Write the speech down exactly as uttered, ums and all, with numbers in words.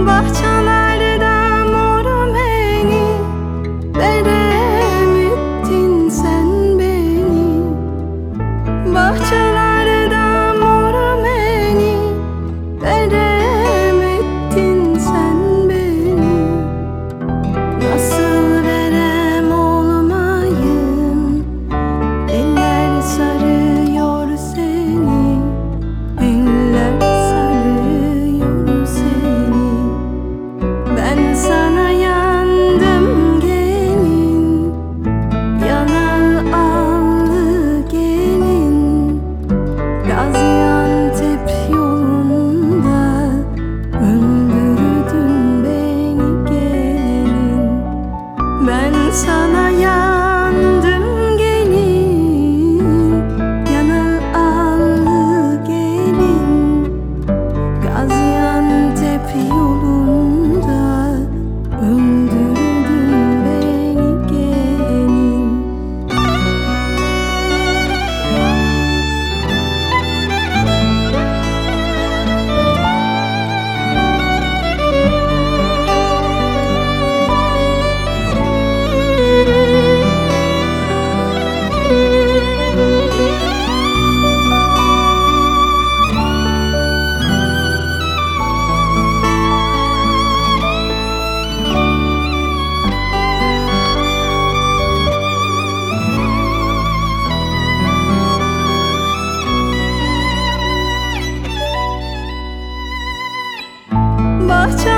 Bahçelerde morum beni, veremettin sen beni. Bahçelerde morum beni, veremettin sen beni. Nasıl verem olmayım, eller sarıyor seni, eller sarıyor seni. Ben sana yandım gelin, yanar allı gelin. Gaziantep yolunda öldürdün beni gelin. Ben sana yandım gelin, yanar allı gelin. Gaziantep yolunda öldürdün beni gelin. Bahçe